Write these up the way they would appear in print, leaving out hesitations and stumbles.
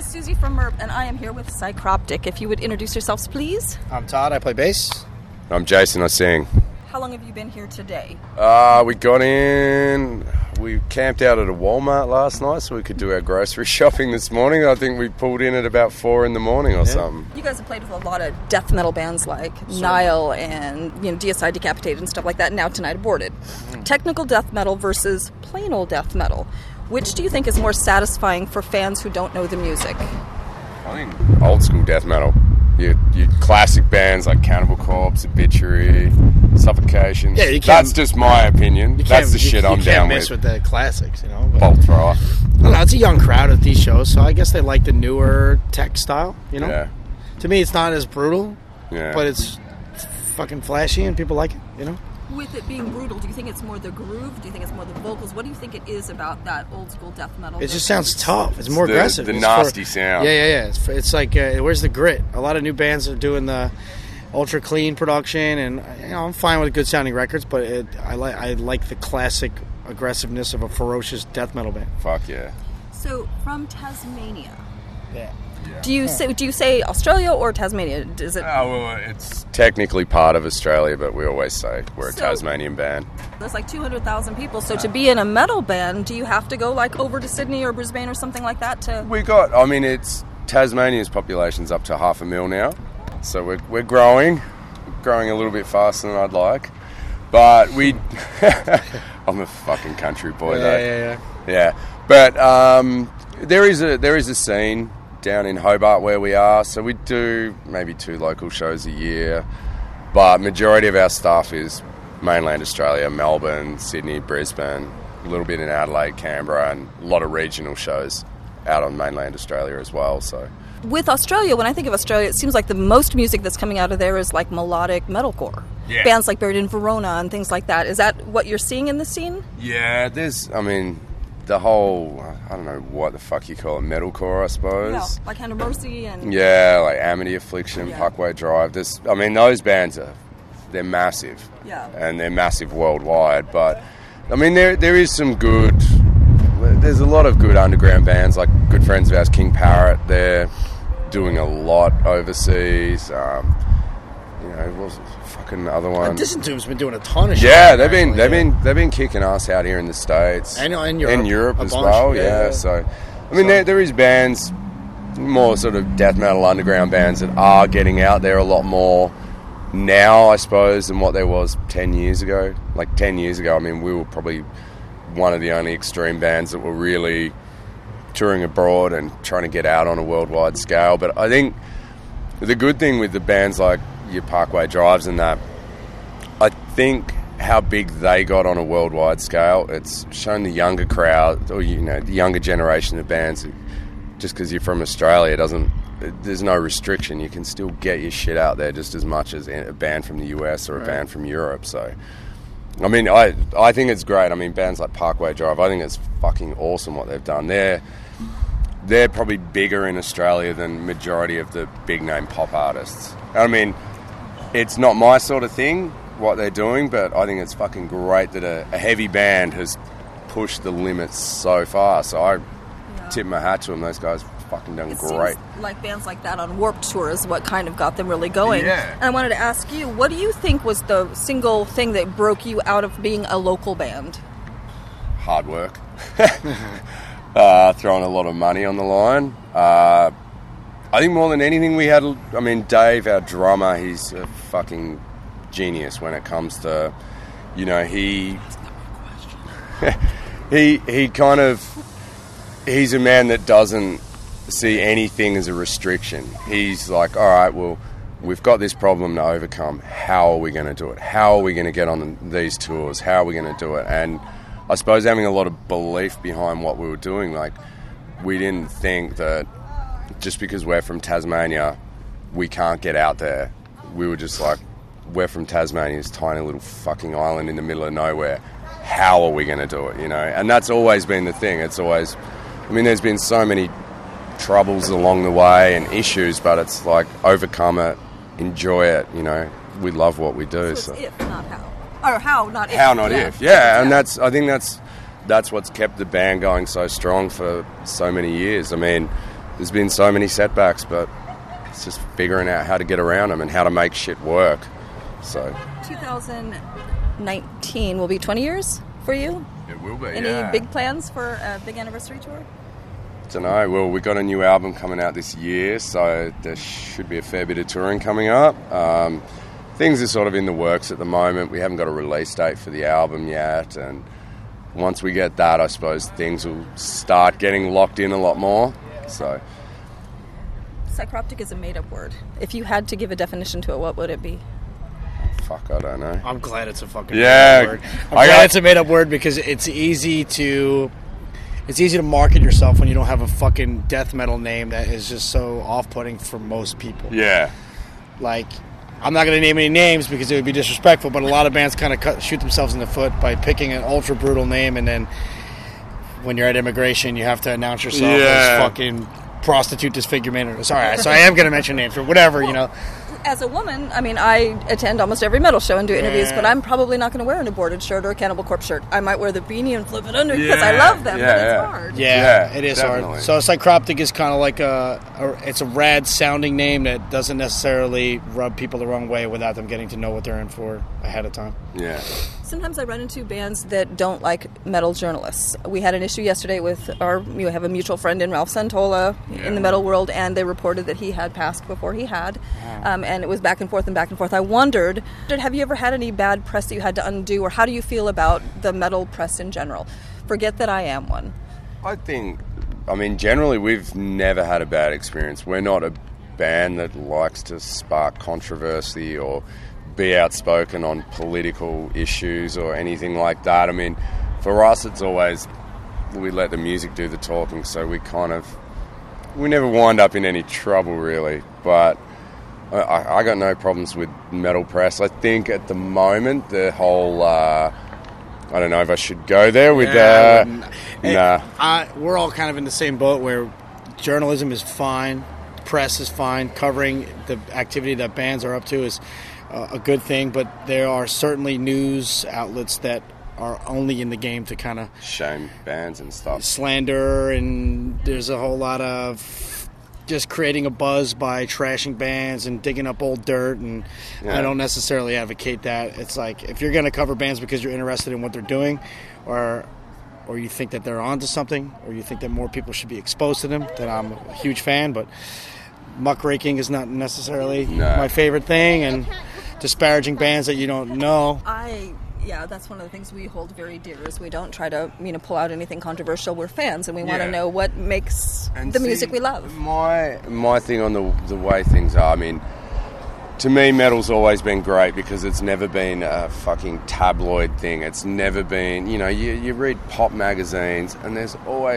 Susie from Merp, and I am here with Psychroptic. If you would introduce yourselves, please. I'm Todd. I play bass. I'm Jason. I sing. How long have you been here today? We camped out at a Walmart last night so we could do our grocery shopping this morning. I think we pulled in at about 4 a.m. or something. You guys have played with a lot of death metal bands like Nile and DSI Decapitated and stuff like that. Now tonight Aborted. Technical death metal versus plain old death metal. Which do you think is more satisfying for fans who don't know the music? I think old school death metal. Your classic bands like Cannibal Corpse, Obituary, Suffocation. Yeah, you can't. That's just my opinion. That's the shit I'm down with. You can't mess with the classics, you know. Bolt Thrower. I don't know, it's a young crowd at these shows, so I guess they like the newer tech style, you know. Yeah. To me, it's not as brutal, Yeah. but it's fucking flashy and people like it, you know. With it being brutal, do you think it's more the groove? Do you think it's more the vocals? What do you think it is about that old school death metal? It just sounds tough. It's more aggressive. The nasty sound. Yeah. It's like, where's the grit? A lot of new bands are doing the ultra clean production, and I'm fine with good sounding records, but I like the classic aggressiveness of a ferocious death metal band. Fuck yeah. So, from Tasmania. Yeah. Do you say Australia or Tasmania? Is it? Well, it's technically part of Australia, but we always say we're a Tasmanian band. There's like 200,000 people, so to be in a metal band, do you have to go like over to Sydney or Brisbane or something like that to? It's Tasmania's population's up to 500,000 now, so we're growing a little bit faster than I'd like, but I'm a fucking country boy though. Yeah. But there is a scene down in Hobart where we are, so we do maybe 2 local shows a year, but majority of our stuff is mainland Australia, Melbourne, Sydney, Brisbane, a little bit in Adelaide, Canberra, and a lot of regional shows out on mainland Australia as well. So with Australia, when I think of Australia, it seems like the most music that's coming out of there is like melodic metalcore. Yeah. Bands like Buried in Verona and things like that. Is that what you're seeing in the scene? Yeah, the whole, I don't know what the fuck you call it, metalcore, I suppose. Yeah, like Hand of Mercy and... Yeah, like Amity Affliction, Parkway Drive. Those bands they're massive. Yeah. And they're massive worldwide. But, there is some good... There's a lot of good underground bands, like good friends of ours, King Parrot. They're doing a lot overseas. What was the fucking other one? Disentomb's been doing a ton of shit. Yeah, they've been kicking ass out here in the States. And in Europe as well, yeah. So, there is bands, more sort of death metal underground bands that are getting out there a lot more now, I suppose, than what there was 10 years ago. Like 10 years ago, we were probably one of the only extreme bands that were really touring abroad and trying to get out on a worldwide scale. But I think the good thing with the bands like your Parkway Drives and that, I think how big they got on a worldwide scale, it's shown the younger crowd, or the younger generation of bands, just because you're from Australia, there's no restriction. You can still get your shit out there just as much as a band from the US or a band from Europe. So, I think it's great. Bands like Parkway Drive, I think it's fucking awesome what they've done. They're probably bigger in Australia than majority of the big name pop artists. It's not my sort of thing, what they're doing, but I think it's fucking great that a heavy band has pushed the limits so far. So I tip my hat to them. Those guys fucking done great. Seems like bands like that on Warped Tour is what kind of got them really going. Yeah. And I wanted to ask you, what do you think was the single thing that broke you out of being a local band? Hard work. Throwing a lot of money on the line. I think more than anything we had... Dave, our drummer, he's a fucking genius when it comes to... he kind of... He's a man that doesn't see anything as a restriction. He's like, all right, well, we've got this problem to overcome. How are we going to do it? How are we going to get on these tours? How are we going to do it? And I suppose having a lot of belief behind what we were doing, like, we didn't think that just because we're from Tasmania, we can't get out there. We were just like, we're from Tasmania, this tiny little fucking island in the middle of nowhere. How are we going to do it, And that's always been the thing. It's always... there's been so many troubles along the way and issues, but it's like, overcome it, enjoy it, We love what we do. So it's if, not how. Or how, not if. How, not if. Yeah, and I think that's what's kept the band going so strong for so many years. there's been so many setbacks, but it's just figuring out how to get around them and how to make shit work. So 2019 will be 20 years for you? It will be, Any big plans for a big anniversary tour? Don't know. Well, we got a new album coming out this year, so there should be a fair bit of touring coming up. Things are sort of in the works at the moment. We haven't got a release date for the album yet, and once we get that, I suppose things will start getting locked in a lot more. So, psychroptic is a made-up word. If you had to give a definition to it, what would it be? Fuck, I don't know. I'm glad it's a fucking made-up word. I'm glad it's a made-up word because it's easy to market yourself when you don't have a fucking death metal name that is just so off-putting for most people. Yeah. Like, I'm not going to name any names because it would be disrespectful, but a lot of bands kind of shoot themselves in the foot by picking an ultra brutal name, and then when you're at immigration, you have to announce yourself as fucking prostitute disfigurement. Sorry, so I am going to mention names or whatever, you know. As a woman, I mean, I attend almost every metal show and do interviews, but I'm probably not going to wear an aborted shirt or a Cannibal Corpse shirt. I might wear the beanie and flip it under because I love them, but it's hard. Yeah, it is definitely hard. So Psychroptic is kind of like it's a rad sounding name that doesn't necessarily rub people the wrong way without them getting to know what they're in for ahead of time. Yeah. Sometimes I run into bands that don't like metal journalists. We had an issue yesterday with we have a mutual friend in Ralph Santola in the metal world, and they reported that he had passed before he had. And it was back and forth and back and forth. I wondered, have you ever had any bad press that you had to undo, or how do you feel about the metal press in general? Forget that I am one. I mean, generally we've never had a bad experience. We're not a band that likes to spark controversy or be outspoken on political issues or anything like that. I mean, for us it's always, we let the music do the talking, so we never wind up in any trouble really, but I got no problems with metal press. I think at the moment the whole I don't know if I should go there with we're all kind of in the same boat where journalism is fine, press is fine, covering the activity that bands are up to is a good thing, but there are certainly news outlets that are only in the game to kind of shame bands and stuff, slander, and there's a whole lot of just creating a buzz by trashing bands and digging up old dirt, and I don't necessarily advocate that. It's like, if you're going to cover bands because you're interested in what they're doing, or you think that they're onto something, or you think that more people should be exposed to them, then I'm a huge fan. But muckraking is not necessarily my favorite thing, and disparaging bands that you don't know. Yeah, that's one of the things we hold very dear, is we don't try to pull out anything controversial. We're fans, and we want to know what makes the music we love. My thing on the way things are, I mean, to me, metal's always been great because it's never been a fucking tabloid thing. It's never been, you read pop magazines, and it's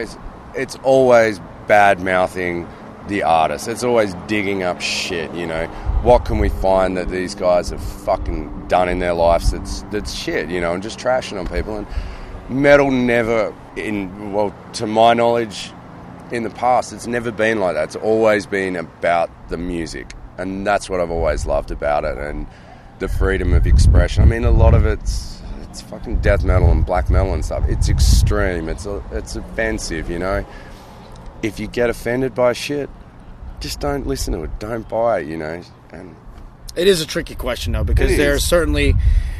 always bad-mouthing the artist. It's always digging up shit, What can we find that these guys have fucking done in their lives that's shit, and just trashing on people. And metal never, to my knowledge, in the past, it's never been like that. It's always been about the music, and that's what I've always loved about it, and the freedom of expression. I mean, a lot of it's fucking death metal and black metal and stuff. It's extreme. It's offensive, If you get offended by shit, just don't listen to it. Don't buy it, And it is a tricky question, though, because there's certainly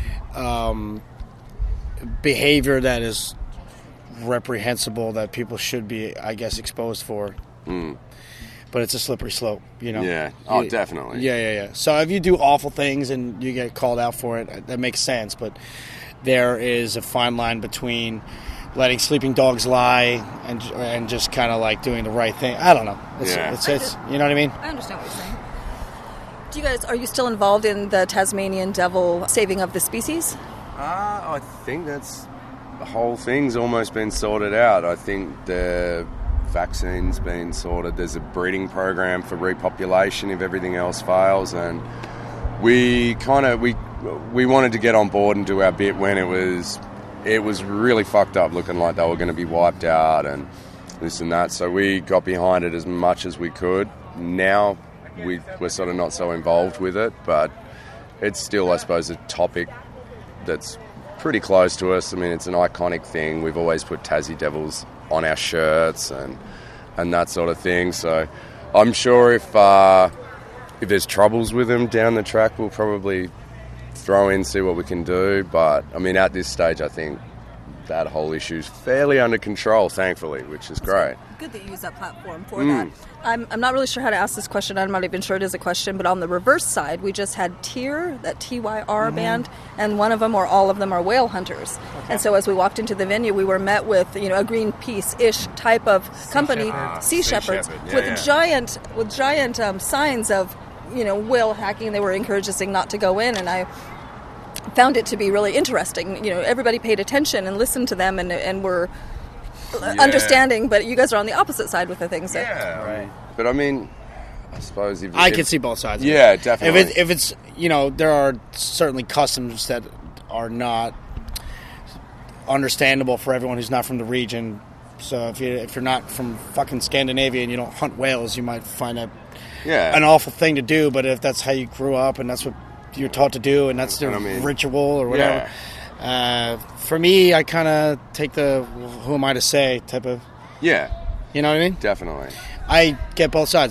behavior that is reprehensible that people should be, I guess, exposed for. But it's a slippery slope, Yeah. Oh, definitely. Yeah. So if you do awful things and you get called out for it, that makes sense. But there is a fine line between letting sleeping dogs lie and just kind of like doing the right thing. I don't know. It's you know what I mean? I understand what you're saying. Are you still involved in the Tasmanian Devil saving of the species? I think the whole thing's almost been sorted out. I think the vaccine's been sorted. There's a breeding program for repopulation if everything else fails, and we wanted to get on board and do our bit when it was really fucked up, looking like they were going to be wiped out and this and that. So we got behind it as much as we could. Now we're sort of not so involved with it, but it's still, I suppose, a topic that's pretty close to us. I mean, it's an iconic thing. We've always put Tassie Devils on our shirts, and and that sort of thing. So I'm sure if there's troubles with them down the track, we'll probably throw in, see what we can do. But I mean, at this stage, I think that whole issue is fairly under control, thankfully, which is great. Good that you use that platform for that. I'm not really sure how to ask this question. I'm not even sure it is a question, but on the reverse side, we just had TYR, that TYR band, and one of them or all of them are whale hunters. Okay. And so as we walked into the venue, we were met with, you know, a Greenpeace-ish type of company, Sea Shepherds, with giant signs of, you know, whale hacking. They were encouraging us not to go in, and I found it to be really interesting. You know, everybody paid attention and listened to them and were understanding, but you guys are on the opposite side with the things. So. Yeah, right. But I mean, I suppose I can see both sides. Yeah, definitely. If it's, you know, there are certainly customs that are not understandable for everyone who's not from the region. So if you're not from fucking Scandinavia and you don't hunt whales, you might find that an awful thing to do. But if that's how you grew up and that's what you're taught to do, and that's the ritual or whatever. For me, I kind of take the who am I to say type of. Yeah. You know what I mean? Definitely. I get both sides.